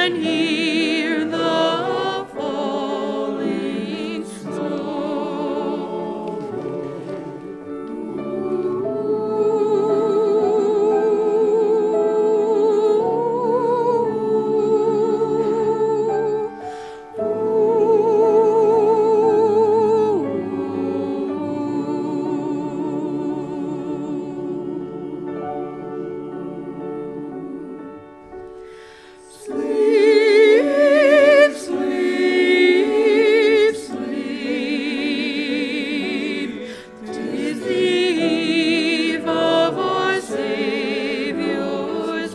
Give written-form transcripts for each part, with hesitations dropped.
and hear the falling snow. Sleep, sleep, sleep. 'Tis the eve of our Savior's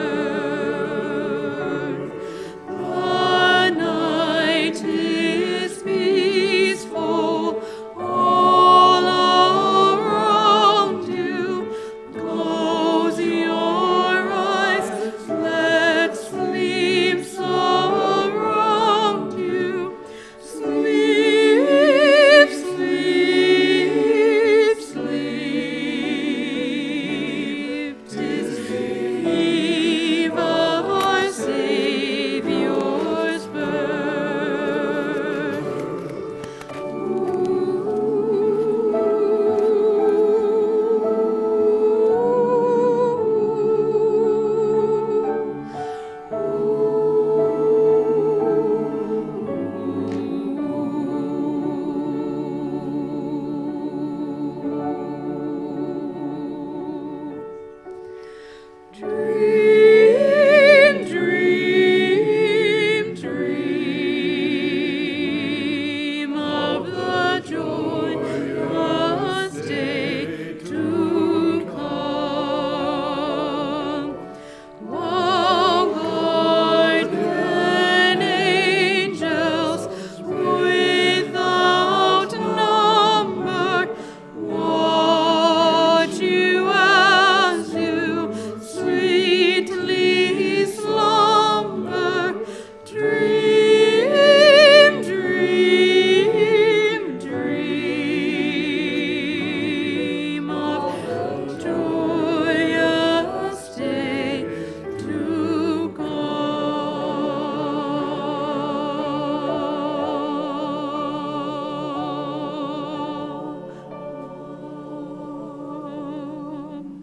birth. The night is peaceful all around you. Close your eyes, let sleep surround you. Sleep, sleep, sleep. 'Tis the eve of our Savior's birth. Dream, dream, dream of the joyous day to come. While guardian angels without number watch you as you sweetly slumber. Dream, dream, dream of joyous day to come.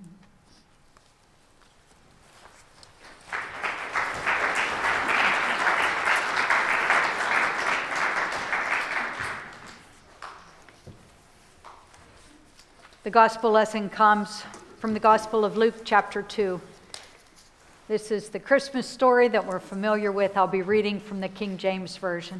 The gospel lesson comes from the Gospel of Luke, chapter 2. This is the Christmas story that we're familiar with. I'll be reading from the King James Version.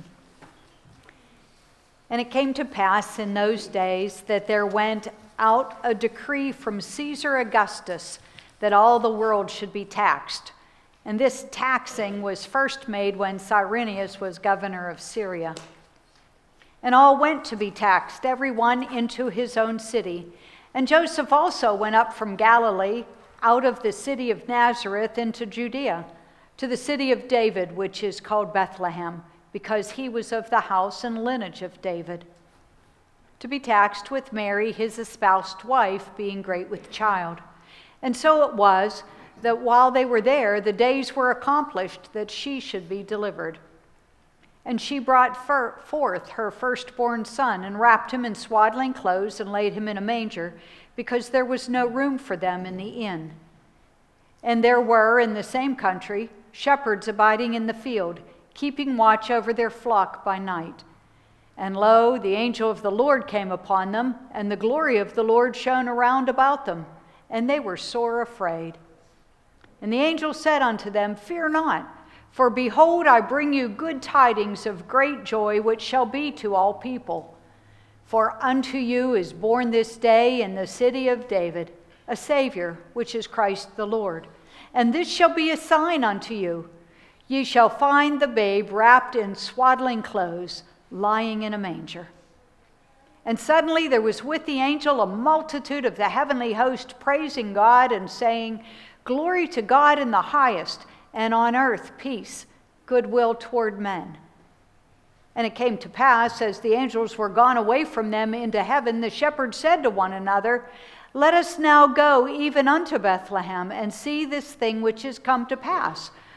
And it came to pass in those days that there went out a decree from Caesar Augustus that all the world should be taxed. And this taxing was first made when Cyrenius was governor of Syria. And all went to be taxed, every one into his own city. And Joseph also went up from Galilee, out of the city of Nazareth into Judea, to the city of David, which is called Bethlehem, because he was of the house and lineage of David, to be taxed with Mary, his espoused wife, being great with child. And so it was that while they were there, the days were accomplished that she should be delivered. And she brought forth her firstborn son, and wrapped him in swaddling clothes, and laid him in a manger, because there was no room for them in the inn. And there were in the same country shepherds abiding in the field, keeping watch over their flock by night. And lo, the angel of the Lord came upon them, and the glory of the Lord shone around about them, and they were sore afraid. And the angel said unto them, Fear not, for behold, I bring you good tidings of great joy, which shall be to all people. For unto you is born this day in the city of David a Savior, which is Christ the Lord. And this shall be a sign unto you. Ye shall find the babe wrapped in swaddling clothes, lying in a manger. And suddenly there was with the angel a multitude of the heavenly host, praising God and saying, Glory to God in the highest, and on earth peace, goodwill toward men. And it came to pass, as the angels were gone away from them into heaven, the shepherds said to one another, Let us now go even unto Bethlehem, and see this thing which is come to pass,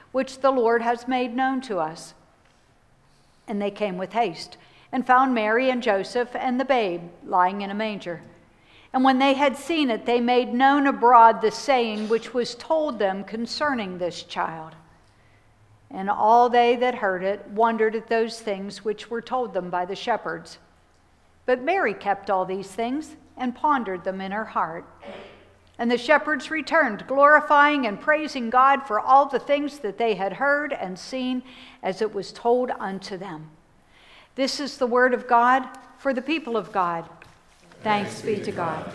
which the Lord has made known to us." And they came with haste, and found Mary and Joseph and the babe lying in a manger. And when they had seen it, they made known abroad the saying which was told them concerning this child. And all they that heard it wondered at those things which were told them by the shepherds. But Mary kept all these things and pondered them in her heart. And the shepherds returned, glorifying and praising God for all the things that they had heard and seen as it was told unto them. This is the word of God for the people of God. Thanks be to God.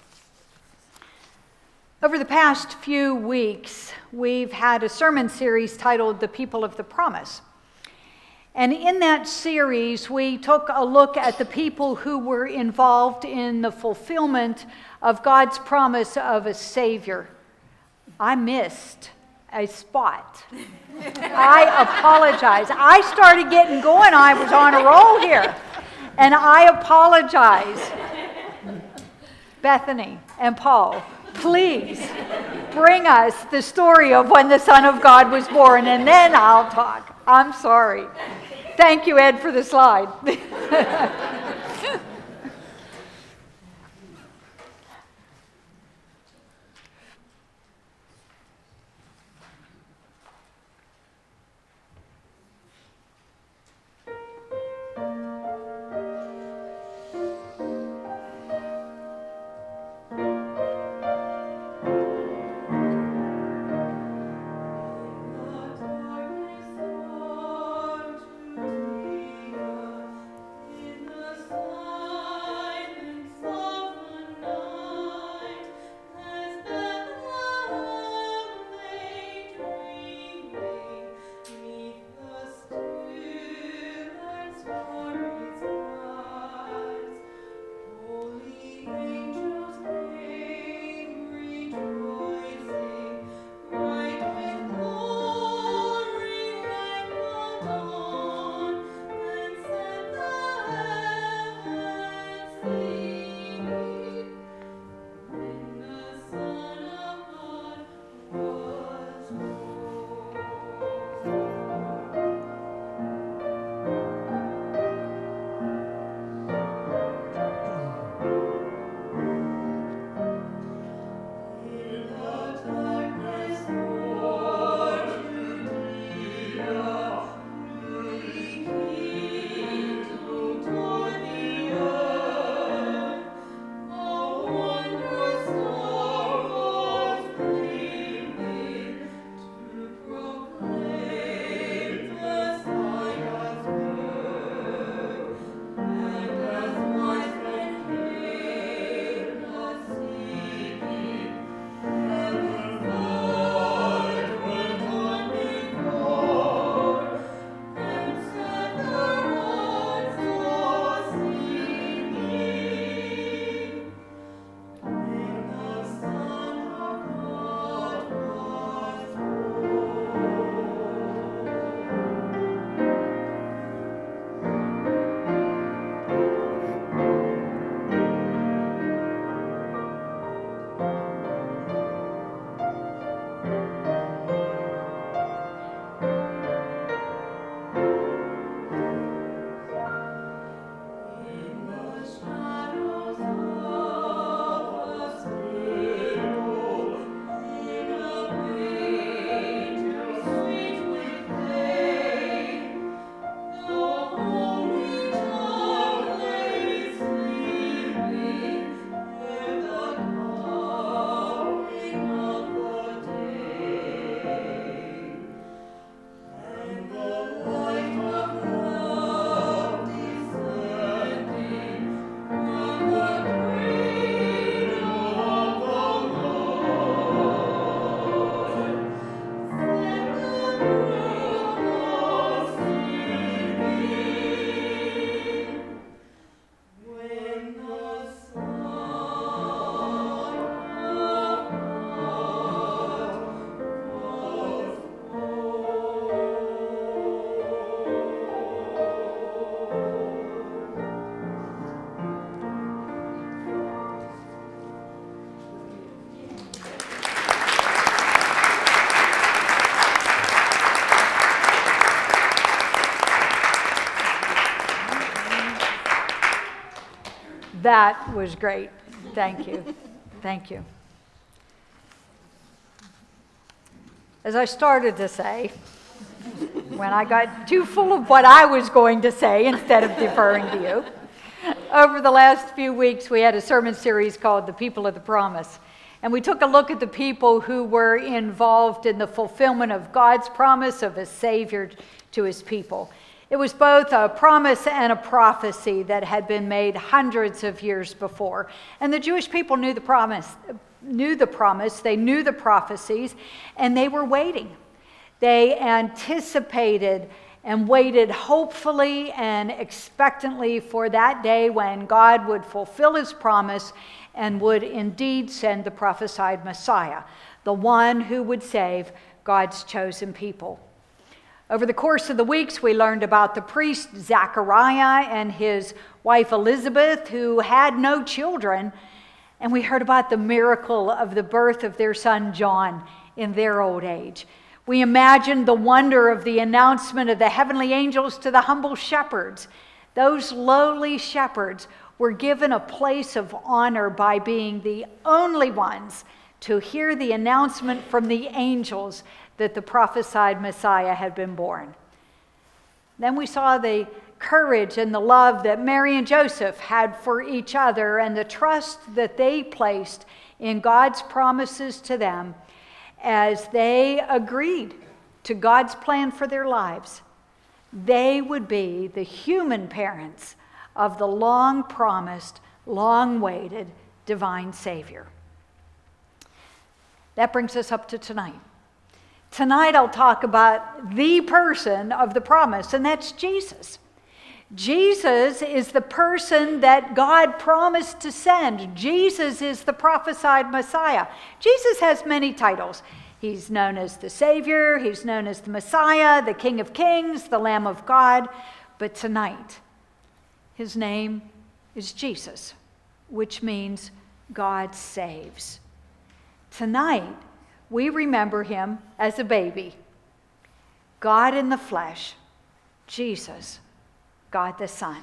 Over the past few weeks, we've had a sermon series titled The People of the Promise. And in that series, we took a look at the people who were involved in the fulfillment of God's promise of a Savior. I missed a spot. I apologize. I started getting going. I was on a roll here. And I apologize. Bethany and Paul, please bring us the story of when the Son of God was born, and then I'll talk. I'm sorry. Thank you, Ed, for the slide. That was great. Thank you. Thank you. As I started to say, when I got too full of what I was going to say instead of deferring to you, over the last few weeks we had a sermon series called The People of the Promise. And we took a look at the people who were involved in the fulfillment of God's promise of a Savior to his people. It was both a promise and a prophecy that had been made hundreds of years before. And the Jewish people knew the promise, they knew the prophecies, and they were waiting. They anticipated and waited hopefully and expectantly for that day when God would fulfill his promise and would indeed send the prophesied Messiah, the one who would save God's chosen people. Over the course of the weeks, we learned about the priest Zechariah and his wife Elizabeth, who had no children, and we heard about the miracle of the birth of their son John in their old age. We imagined the wonder of the announcement of the heavenly angels to the humble shepherds. Those lowly shepherds were given a place of honor by being the only ones to hear the announcement from the angels that the prophesied Messiah had been born. Then we saw the courage and the love that Mary and Joseph had for each other and the trust that they placed in God's promises to them as they agreed to God's plan for their lives. They would be the human parents of the long-promised, long-waited divine Savior. That brings us up to tonight. Tonight I'll talk about the person of the promise, and that's Jesus. Jesus is the person that God promised to send. Jesus is the prophesied Messiah. Jesus has many titles. He's known as the Savior, he's known as the Messiah, the King of Kings, the Lamb of God. But tonight, his name is Jesus, which means God saves. Tonight, we remember him as a baby. God in the flesh, Jesus, God the Son.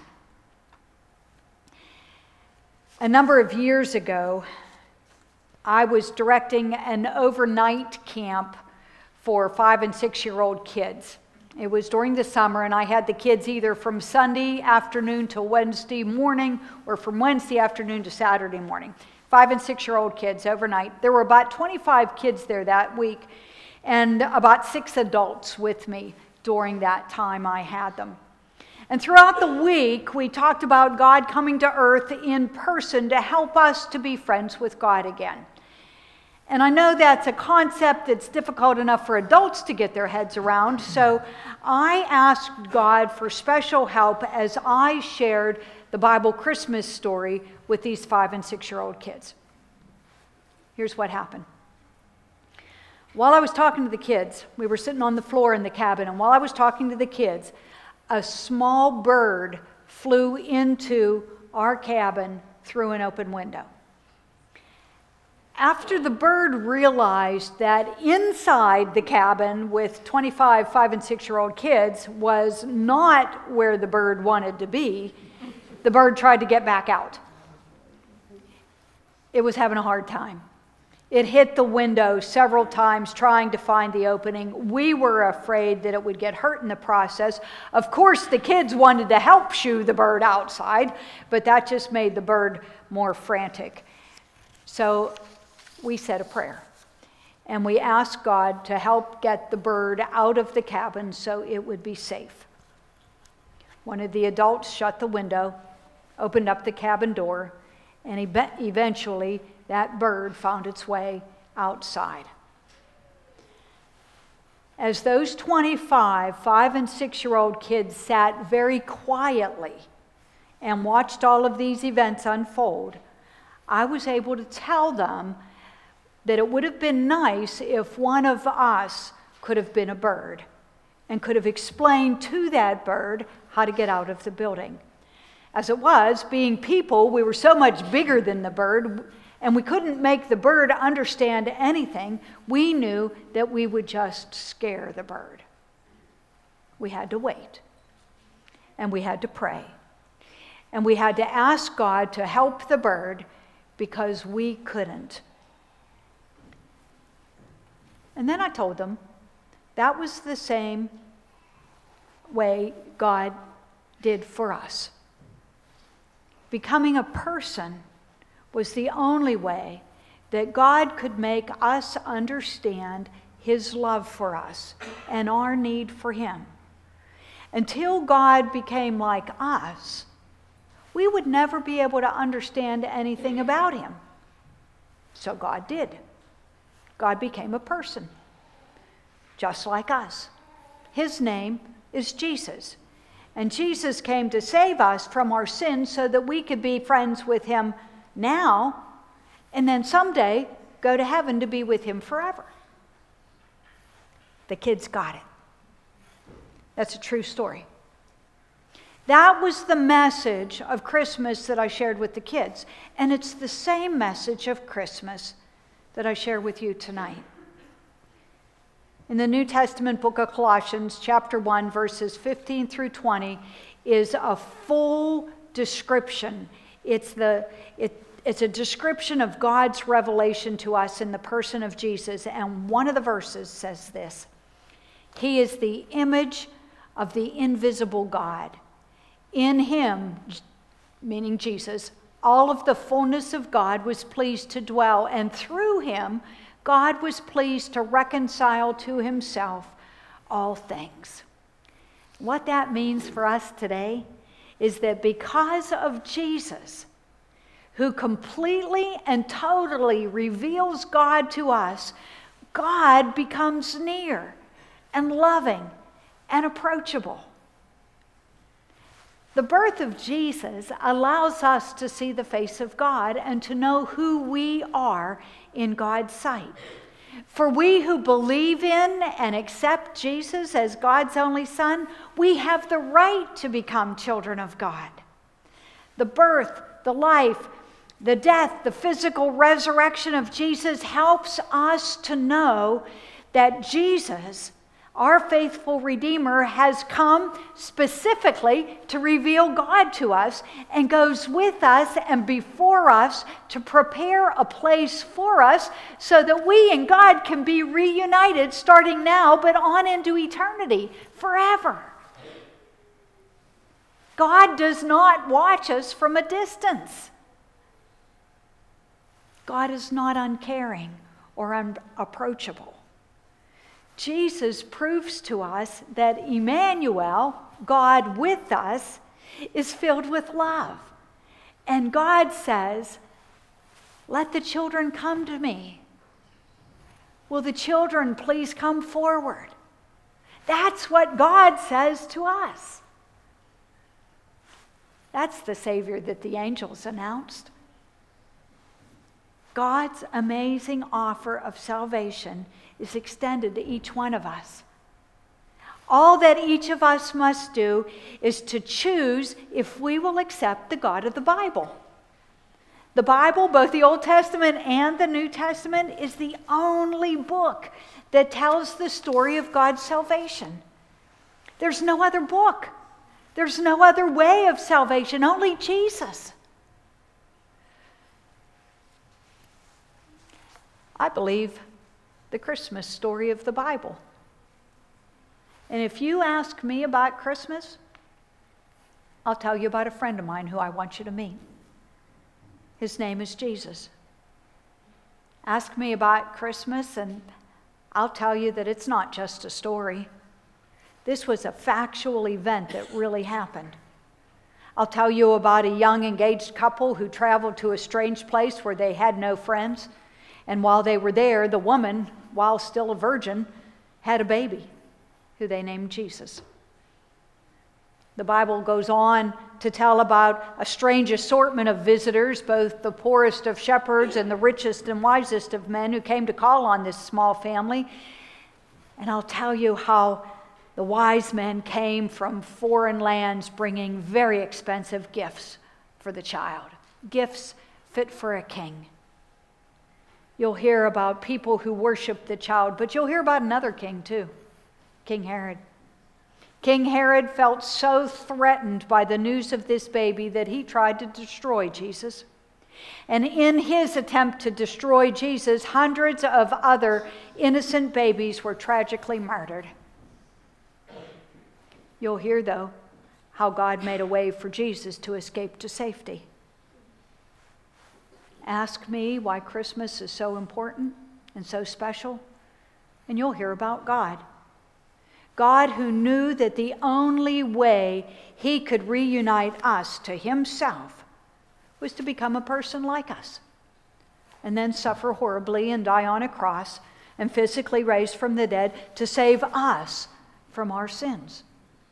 A number of years ago, I was directing an overnight camp for 5- and 6-year-old kids. It was during the summer, and I had the kids either from Sunday afternoon to Wednesday morning or from Wednesday afternoon to Saturday morning. 5- and 6-year-old kids overnight. There were about 25 kids there that week and about 6 adults with me during that time I had them. And throughout the week, we talked about God coming to earth in person to help us to be friends with God again. And I know that's a concept that's difficult enough for adults to get their heads around, so I asked God for special help as I shared the Bible Christmas story with these 5- and 6-year-old kids. Here's what happened. While I was talking to the kids, we were sitting on the floor in the cabin, and while I was talking to the kids, a small bird flew into our cabin through an open window. After the bird realized that inside the cabin with 25 5- and 6-year-old kids was not where the bird wanted to be, the bird tried to get back out. It was having a hard time. It hit the window several times trying to find the opening. We were afraid that it would get hurt in the process. Of course, the kids wanted to help shoo the bird outside, but that just made the bird more frantic. So we said a prayer, and we asked God to help get the bird out of the cabin so it would be safe. One of the adults shut the window, opened up the cabin door, and eventually that bird found its way outside. As those 25 5- and 6-year-old kids sat very quietly and watched all of these events unfold, I was able to tell them that it would have been nice if one of us could have been a bird and could have explained to that bird how to get out of the building. As it was, being people, we were so much bigger than the bird, and we couldn't make the bird understand anything. We knew that we would just scare the bird. We had to wait, and we had to pray. And we had to ask God to help the bird because we couldn't. And then I told them that was the same way God did for us. Becoming a person was the only way that God could make us understand His love for us and our need for Him. Until God became like us, we would never be able to understand anything about Him. So God did. God became a person, just like us. His name is Jesus. And Jesus came to save us from our sins so that we could be friends with Him now, and then someday go to heaven to be with Him forever. The kids got it. That's a true story. That was the message of Christmas that I shared with the kids. And it's the same message of Christmas that I share with you tonight. In the New Testament book of Colossians, chapter 1, verses 15 through 20, is a full description. It's a description of God's revelation to us in the person of Jesus. And one of the verses says this: He is the image of the invisible God. In Him, meaning Jesus, all of the fullness of God was pleased to dwell, and through Him, God was pleased to reconcile to Himself all things. What that means for us today is that because of Jesus, who completely and totally reveals God to us, God becomes near and loving and approachable. The birth of Jesus allows us to see the face of God and to know who we are in God's sight. For we who believe in and accept Jesus as God's only Son, we have the right to become children of God. The birth, the life, the death, the physical resurrection of Jesus helps us to know that Jesus, our faithful Redeemer, has come specifically to reveal God to us and goes with us and before us to prepare a place for us so that we and God can be reunited starting now but on into eternity forever. God does not watch us from a distance. God is not uncaring or unapproachable. Jesus proves to us that Emmanuel, God with us, is filled with love. And God says, "Let the children come to me." Will the children please come forward? That's what God says to us. That's the Savior that the angels announced. God's amazing offer of salvation is extended to each one of us. All that each of us must do is to choose if we will accept the God of the Bible. The Bible, both the Old Testament and the New Testament, is the only book that tells the story of God's salvation. There's no other book. There's no other way of salvation, only Jesus. I believe the Christmas story of the Bible. And if you ask me about Christmas, I'll tell you about a friend of mine who I want you to meet. His name is Jesus. Ask me about Christmas and I'll tell you that it's not just a story. This was a factual event that really happened. I'll tell you about a young engaged couple who traveled to a strange place where they had no friends. And while they were there, the woman, while still a virgin, had a baby who they named Jesus. The Bible goes on to tell about a strange assortment of visitors, both the poorest of shepherds and the richest and wisest of men, who came to call on this small family. And I'll tell you how the wise men came from foreign lands bringing very expensive gifts for the child, gifts fit for a king. You'll hear about people who worship the child, but you'll hear about another king too, King Herod. King Herod felt so threatened by the news of this baby that he tried to destroy Jesus. And in his attempt to destroy Jesus, hundreds of other innocent babies were tragically murdered. You'll hear, though, how God made a way for Jesus to escape to safety. Ask me why Christmas is so important and so special, and you'll hear about God. God, who knew that the only way he could reunite us to himself was to become a person like us, and then suffer horribly and die on a cross and physically raise from the dead to save us from our sins.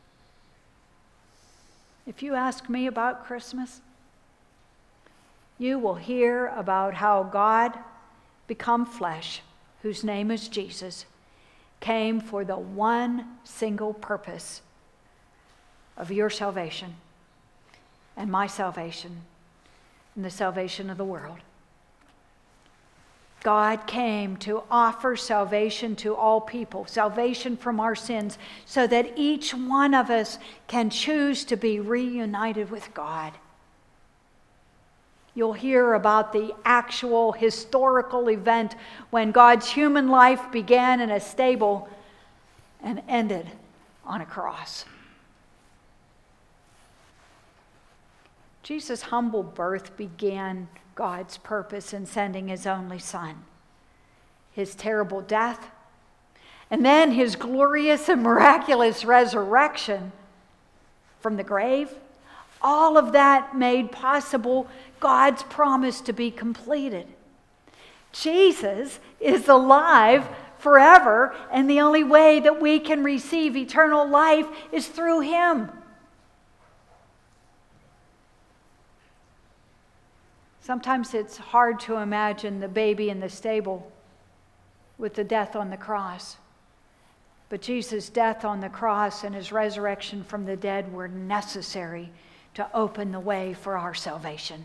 If you ask me about Christmas, you will hear about how God, become flesh, whose name is Jesus, came for the one single purpose of your salvation and my salvation and the salvation of the world. God came to offer salvation to all people, salvation from our sins, so that each one of us can choose to be reunited with God. You'll hear about the actual historical event when God's human life began in a stable and ended on a cross. Jesus' humble birth began God's purpose in sending his only Son. His terrible death, and then his glorious and miraculous resurrection from the grave, all of that made possible God's promise to be completed. Jesus is alive forever, and the only way that we can receive eternal life is through him. Sometimes it's hard to imagine the baby in the stable with the death on the cross. But Jesus' death on the cross and his resurrection from the dead were necessary to open the way for our salvation.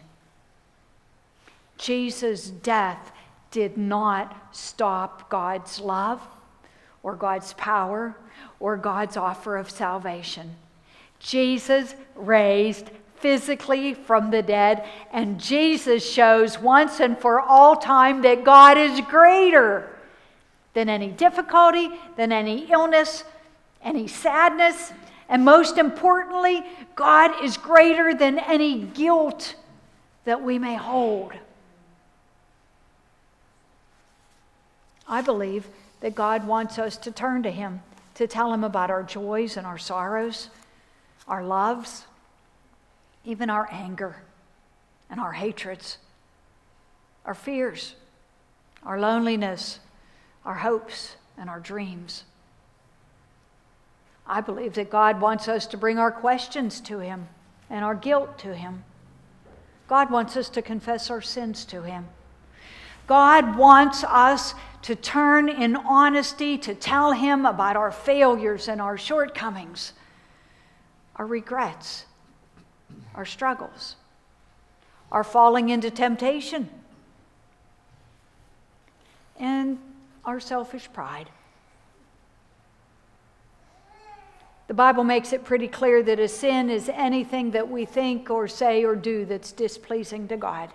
Jesus' death did not stop God's love or God's power or God's offer of salvation. Jesus raised physically from the dead, and Jesus shows once and for all time that God is greater than any difficulty, than any illness, any sadness, and most importantly, God is greater than any guilt that we may hold. I believe that God wants us to turn to him, to tell him about our joys and our sorrows, our loves, even our anger and our hatreds, our fears, our loneliness, our hopes, and our dreams. I believe that God wants us to bring our questions to him and our guilt to him. God wants us to confess our sins to him. God wants us to turn in honesty to tell him about our failures and our shortcomings, our regrets, our struggles, our falling into temptation, and our selfish pride. The Bible makes it pretty clear that a sin is anything that we think or say or do that's displeasing to God.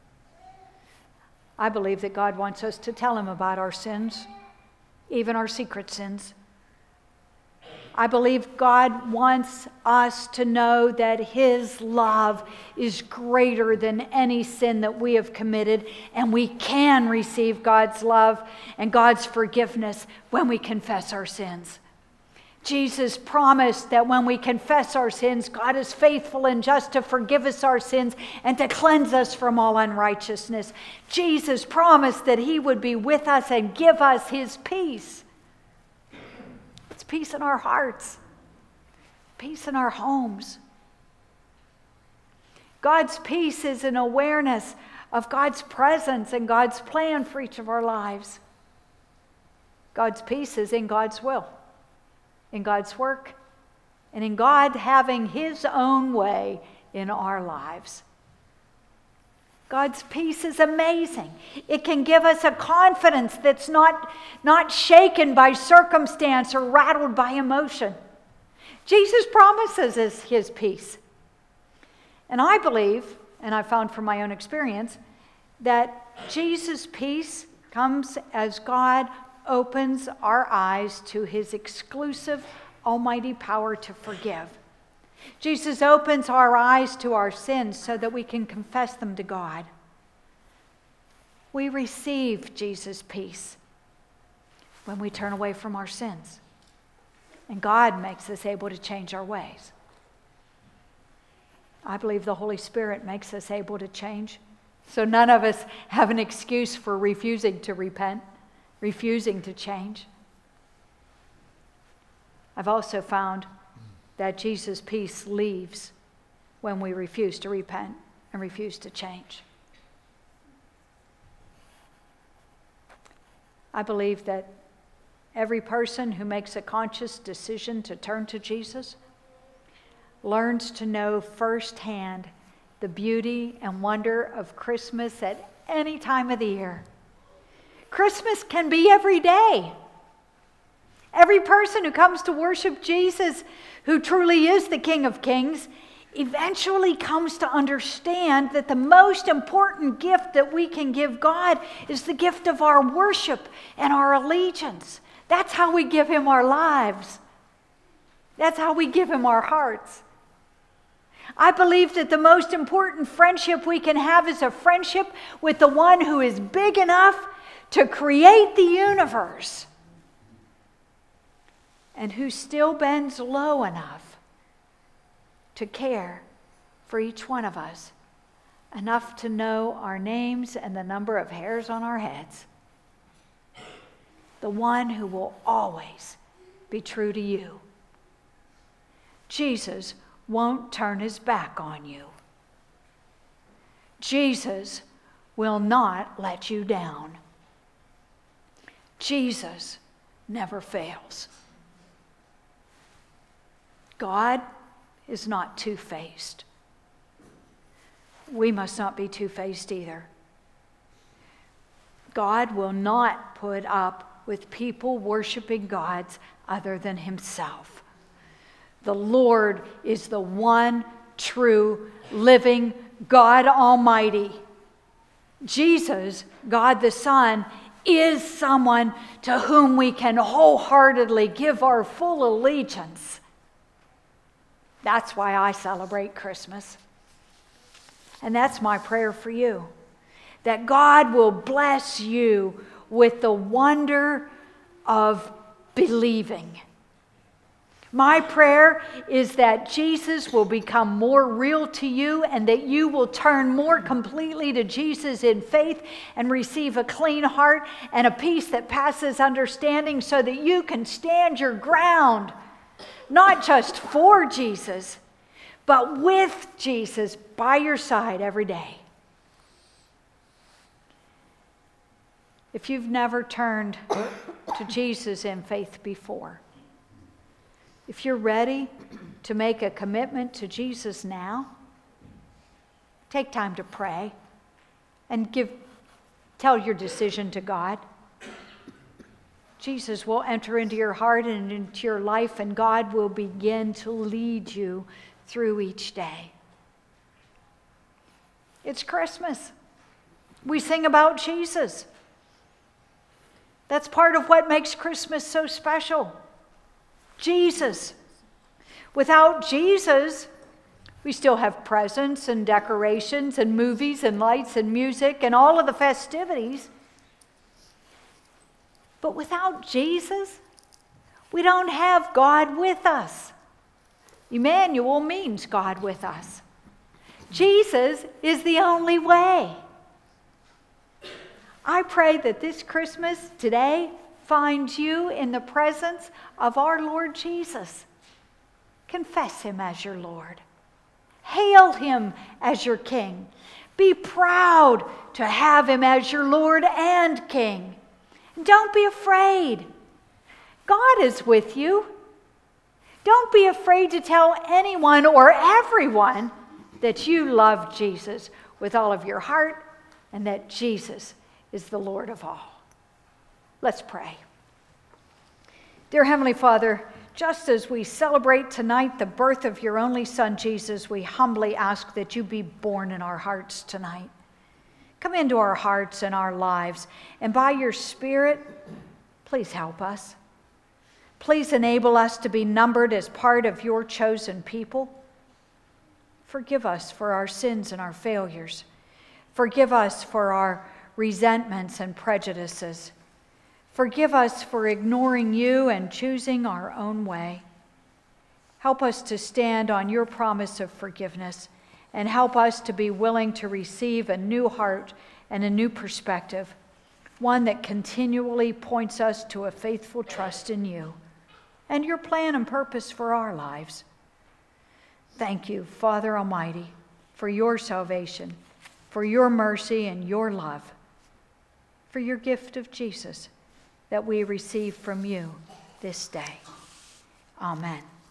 I believe that God wants us to tell him about our sins, even our secret sins. I believe God wants us to know that his love is greater than any sin that we have committed, and we can receive God's love and God's forgiveness when we confess our sins. Jesus promised that when we confess our sins, God is faithful and just to forgive us our sins and to cleanse us from all unrighteousness. Jesus promised that he would be with us and give us his peace. It's peace in our hearts, peace in our homes. God's peace is an awareness of God's presence and God's plan for each of our lives. God's peace is in God's will, in God's work, and in God having his own way in our lives. God's peace is amazing. It can give us a confidence that's not shaken by circumstance or rattled by emotion. Jesus promises us his peace. And I believe, and I found from my own experience, that Jesus' peace comes as God opens our eyes to his exclusive, almighty power to forgive. Jesus opens our eyes to our sins so that we can confess them to God. We receive Jesus' peace when we turn away from our sins. And God makes us able to change our ways. I believe the Holy Spirit makes us able to change. So none of us have an excuse for refusing to repent, refusing to change. I've also found that Jesus' peace leaves when we refuse to repent and refuse to change. I believe that every person who makes a conscious decision to turn to Jesus learns to know firsthand the beauty and wonder of Christmas at any time of the year. Christmas can be every day. Every person who comes to worship Jesus, who truly is the King of Kings, eventually comes to understand that the most important gift that we can give God is the gift of our worship and our allegiance. That's how we give him our lives. That's how we give him our hearts. I believe that the most important friendship we can have is a friendship with the one who is big enough to create the universe and who still bends low enough to care for each one of us, enough to know our names and the number of hairs on our heads. The one who will always be true to you. Jesus won't turn his back on you. Jesus will not let you down. Jesus never fails. God is not two-faced. We must not be two-faced either. God will not put up with people worshiping gods other than himself. The Lord is the one true, living God Almighty. Jesus, God the Son, is someone to whom we can wholeheartedly give our full allegiance. That's why I celebrate Christmas. And that's my prayer for you, that God will bless you with the wonder of believing. My prayer is that Jesus will become more real to you and that you will turn more completely to Jesus in faith and receive a clean heart and a peace that passes understanding so that you can stand your ground, not just for Jesus, but with Jesus by your side every day. If you've never turned to Jesus in faith before, if you're ready to make a commitment to Jesus now, take time to pray and tell your decision to God. Jesus will enter into your heart and into your life, and God will begin to lead you through each day. It's Christmas. We sing about Jesus. That's part of what makes Christmas so special. Jesus. Without Jesus, we still have presents and decorations and movies and lights and music and all of the festivities. But without Jesus, we don't have God with us. Emmanuel means God with us. Jesus is the only way. I pray that this Christmas today finds you in the presence of our Lord Jesus. Confess him as your Lord. Hail him as your King. Be proud to have him as your Lord and King. Don't be afraid. God is with you. Don't be afraid to tell anyone or everyone that you love Jesus with all of your heart and that Jesus is the Lord of all. Let's pray. Dear Heavenly Father, just as we celebrate tonight the birth of your only Son, Jesus, we humbly ask that you be born in our hearts tonight. Come into our hearts and our lives, and by your Spirit, please help us. Please enable us to be numbered as part of your chosen people. Forgive us for our sins and our failures. Forgive us for our resentments and prejudices. Forgive us for ignoring you and choosing our own way. Help us to stand on your promise of forgiveness, and help us to be willing to receive a new heart and a new perspective, one that continually points us to a faithful trust in you and your plan and purpose for our lives. Thank you, Father Almighty, for your salvation, for your mercy and your love, for your gift of Jesus that we receive from you this day. Amen.